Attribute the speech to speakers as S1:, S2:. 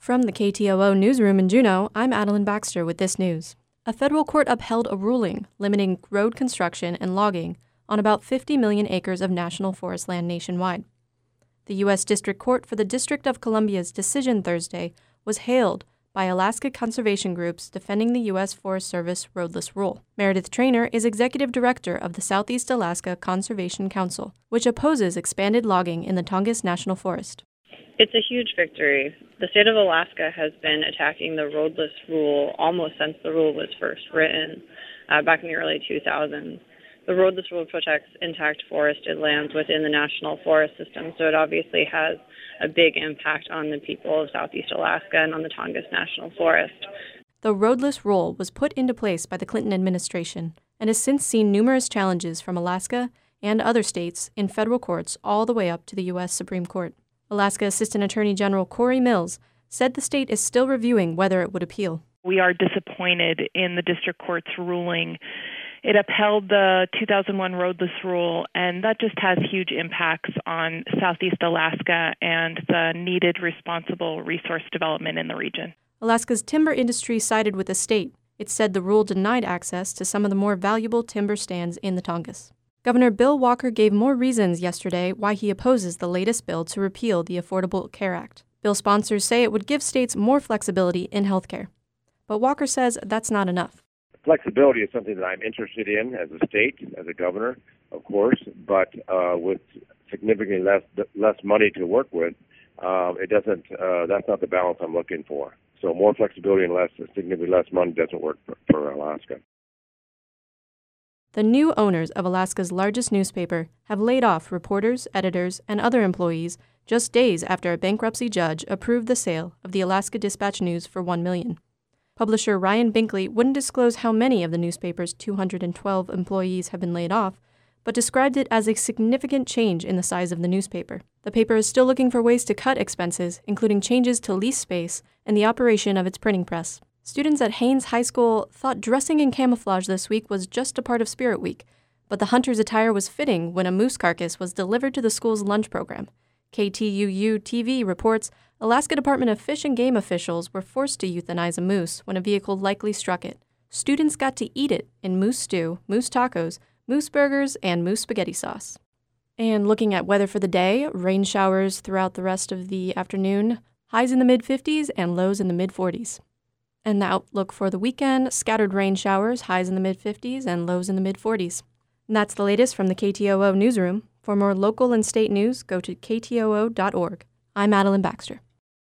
S1: From the KTOO newsroom in Juneau, I'm Adeline Baxter with this news. A federal court upheld a ruling limiting road construction and logging on about 50 million acres of national forest land nationwide. The U.S. District Court for the District of Columbia's decision Thursday was hailed by Alaska conservation groups defending the U.S. Forest Service roadless rule. Meredith Trainer is executive director of the Southeast Alaska Conservation Council, which opposes expanded logging in the Tongass National Forest.
S2: It's a huge victory. The state of Alaska has been attacking the roadless rule almost since the rule was first written back in the early 2000s. The roadless rule protects intact forested lands within the national forest system, so it obviously has a big impact on the people of Southeast Alaska and on the Tongass National Forest.
S1: The roadless rule was put into place by the Clinton administration and has since seen numerous challenges from Alaska and other states in federal courts all the way up to the U.S. Supreme Court. Alaska Assistant Attorney General Corey Mills said the state is still reviewing whether it would appeal.
S3: We are disappointed in the district court's ruling. It upheld the 2001 roadless rule, and that just has huge impacts on Southeast Alaska and the needed responsible resource development in the region.
S1: Alaska's timber industry sided with the state. It said the rule denied access to some of the more valuable timber stands in the Tongass. Governor Bill Walker gave more reasons yesterday why he opposes the latest bill to repeal the Affordable Care Act. Bill sponsors say it would give states more flexibility in health care. But Walker says that's not enough.
S4: Flexibility is something that I'm interested in as a state, as a governor, of course, but with significantly less money to work with, it doesn't. That's not the balance I'm looking for. So more flexibility and significantly less money doesn't work for Alaska.
S1: The new owners of Alaska's largest newspaper have laid off reporters, editors, and other employees just days after a bankruptcy judge approved the sale of the Alaska Dispatch-News for $1 million. Publisher Ryan Binkley wouldn't disclose how many of the newspaper's 212 employees have been laid off, but described it as a significant change in the size of the newspaper. The paper is still looking for ways to cut expenses, including changes to lease space and the operation of its printing press. Students at Haines High School thought dressing in camouflage this week was just a part of Spirit Week, but the hunter's attire was fitting when a moose carcass was delivered to the school's lunch program. KTUU-TV reports Alaska Department of Fish and Game officials were forced to euthanize a moose when a vehicle likely struck it. Students got to eat it in moose stew, moose tacos, moose burgers, and moose spaghetti sauce. And looking at weather for the day, rain showers throughout the rest of the afternoon, highs in the mid-50s and lows in the mid-40s. And the outlook for the weekend, scattered rain showers, highs in the mid-50s and lows in the mid-40s. And that's the latest from the KTOO newsroom. For more local and state news, go to ktoo.org. I'm Adeline Baxter.